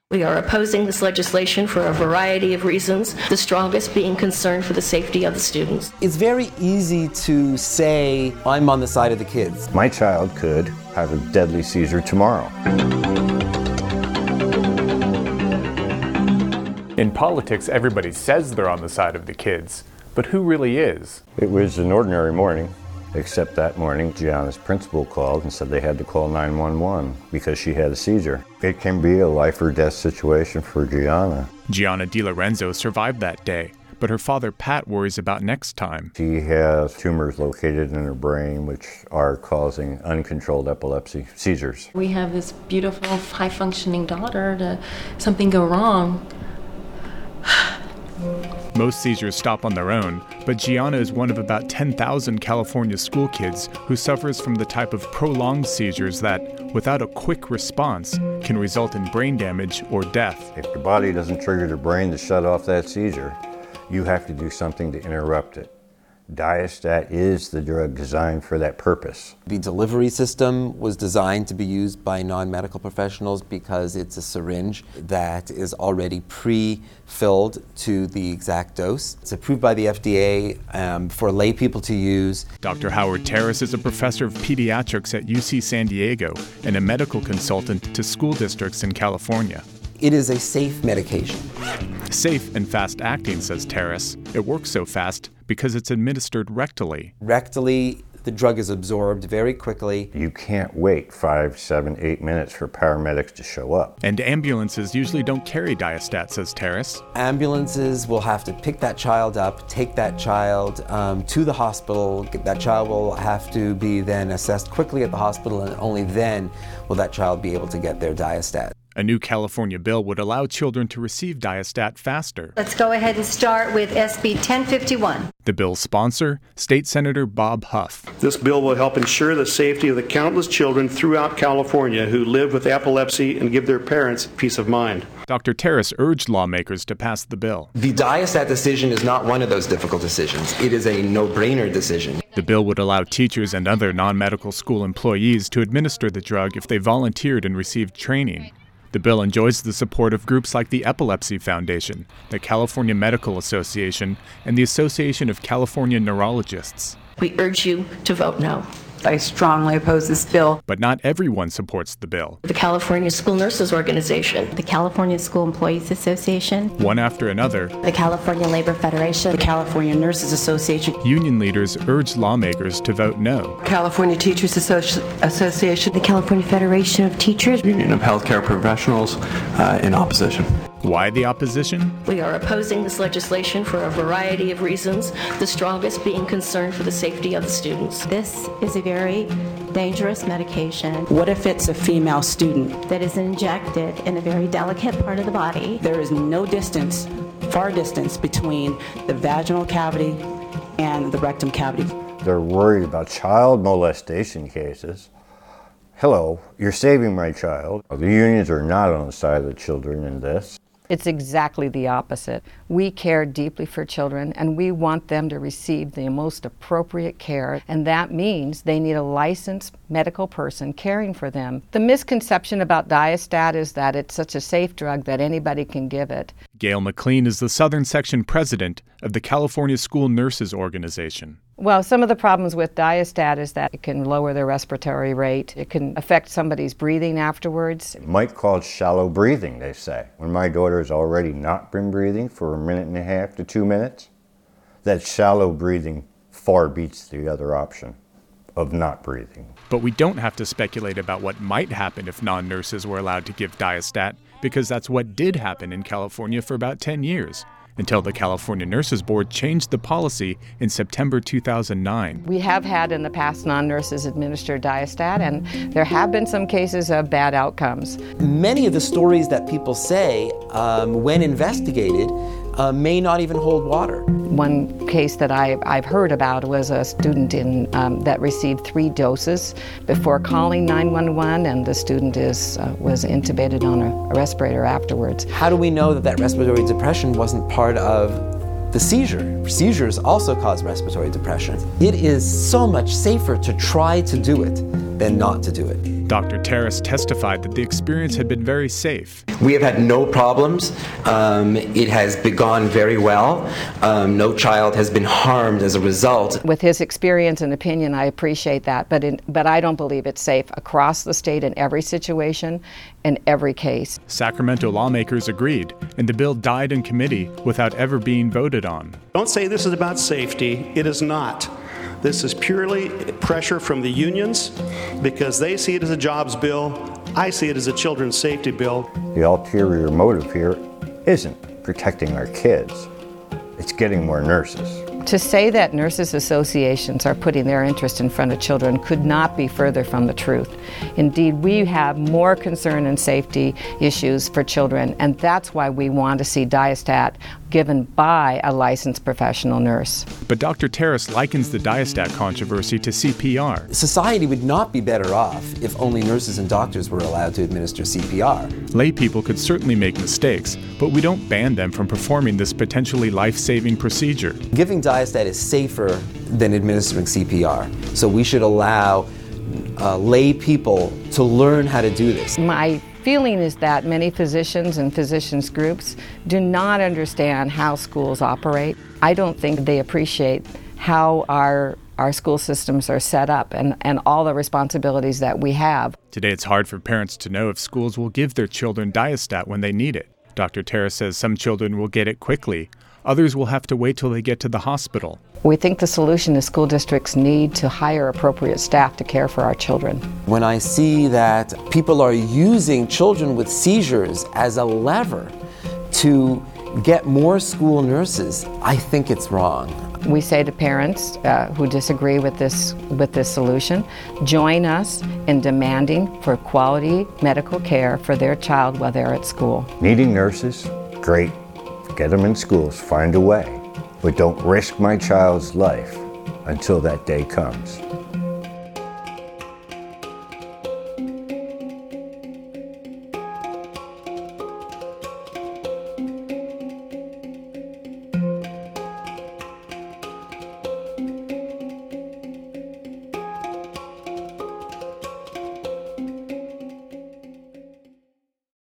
We are opposing this legislation for a variety of reasons, the strongest being concern for the safety of the students. It's very easy to say, I'm on the side of the kids. My child could have a deadly seizure tomorrow. In politics, everybody says they're on the side of the kids, but who really is? It was an ordinary morning, except that morning Gianna's principal called and said they had to call 911 because she had a seizure. It can be a life or death situation for Gianna. Gianna DiLorenzo survived that day, but her father Pat worries about next time. She has tumors located in her brain which are causing uncontrolled epilepsy seizures. We have this beautiful, high-functioning daughter. To something go wrong. Most seizures stop on their own, but Gianna is one of about 10,000 California school kids who suffers from the type of prolonged seizures that, without a quick response, can result in brain damage or death. If your body doesn't trigger the brain to shut off that seizure, you have to do something to interrupt it. Diastat is the drug designed for that purpose. The delivery system was designed to be used by non-medical professionals because it's a syringe that is already pre-filled to the exact dose. It's approved by the FDA for lay people to use. Dr. Howard Terrace is a professor of pediatrics at UC San Diego and a medical consultant to school districts in California. It is a safe medication. Safe and fast-acting, says Terrace. It works so fast because it's administered rectally. Rectally, the drug is absorbed very quickly. You can't wait 5, 7, 8 minutes for paramedics to show up. And ambulances usually don't carry Diastat, says Terrace. Ambulances will have to pick that child up, take that child to the hospital. That child will have to be then assessed quickly at the hospital, and only then will that child be able to get their Diastat. A new California bill would allow children to receive Diastat faster. Let's go ahead and start with SB 1051. The bill's sponsor, State Senator Bob Huff. This bill will help ensure the safety of the countless children throughout California who live with epilepsy and give their parents peace of mind. Dr. Terrace urged lawmakers to pass the bill. The Diastat decision is not one of those difficult decisions. It is a no-brainer decision. The bill would allow teachers and other non-medical school employees to administer the drug if they volunteered and received training. The bill enjoys the support of groups like the Epilepsy Foundation, the California Medical Association, and the Association of California Neurologists. We urge you to vote no. I strongly oppose this bill. But not everyone supports the bill. The California School Nurses Organization, the California School Employees Association, one after another, the California Labor Federation, the California Nurses Association. Union leaders urge lawmakers to vote no. California Teachers Association, the California Federation of Teachers, Union of Healthcare Professionals in opposition. Why the opposition? We are opposing this legislation for a variety of reasons, the strongest being concern for the safety of the students. This is a very dangerous medication. What if it's a female student that is injected in a very delicate part of the body? There is no distance, far distance, between the vaginal cavity and the rectum cavity. They're worried about child molestation cases. Hello, you're saving my child. The unions are not on the side of the children in this. It's exactly the opposite. We care deeply for children, and we want them to receive the most appropriate care, and that means they need a licensed medical person caring for them. The misconception about Diastat is that it's such a safe drug that anybody can give it. Gail McLean is the Southern Section President of the California School Nurses Organization. Well, some of the problems with Diastat is that it can lower their respiratory rate. It can affect somebody's breathing afterwards. It might cause shallow breathing, they say. When my daughter has already not been breathing for 1.5 to 2 minutes, that shallow breathing far beats the other option of not breathing. But we don't have to speculate about what might happen if non-nurses were allowed to give Diastat, because that's what did happen in California for about 10 years. Until the California Nurses Board changed the policy in September 2009. We have had in the past non-nurses administer Diastat, and there have been some cases of bad outcomes. Many of the stories that people say, when investigated, may not even hold water. One case that I've heard about was a student that received 3 doses before calling 911, and the student was intubated on a respirator afterwards. How do we know that respiratory depression wasn't part of the seizure? Seizures also cause respiratory depression. It is so much safer to try to do it than not to do it. Dr. Terrace testified that the experience had been very safe. We have had no problems. It has gone very well. No child has been harmed as a result. With his experience and opinion, I appreciate that, but I don't believe it's safe across the state in every situation, in every case. Sacramento lawmakers agreed, and the bill died in committee without ever being voted on. Don't say this is about safety. It is not. This is purely pressure from the unions because they see it as a jobs bill. I see it as a children's safety bill. The ulterior motive here isn't protecting our kids. It's getting more nurses. To say that nurses' associations are putting their interest in front of children could not be further from the truth. Indeed, we have more concern and safety issues for children, and that's why we want to see Diastat given by a licensed professional nurse. But Dr. Terrace likens the Diastat controversy to CPR. Society would not be better off if only nurses and doctors were allowed to administer CPR. Lay people could certainly make mistakes, but we don't ban them from performing this potentially life-saving procedure. Giving Diastat is safer than administering CPR, so we should allow lay people to learn how to do this. My feeling is that many physicians and physicians groups do not understand how schools operate. I don't think they appreciate how our school systems are set up and all the responsibilities that we have. Today it's hard for parents to know if schools will give their children Diastat when they need it. Dr. Terrace says some children will get it quickly. Others will have to wait till they get to the hospital. We think the solution is school districts need to hire appropriate staff to care for our children. When I see that people are using children with seizures as a lever to get more school nurses, I think it's wrong. We say to parents who disagree with this solution, join us in demanding for quality medical care for their child while they're at school. Needing nurses? Great. Get them in schools, find a way. But don't risk my child's life until that day comes.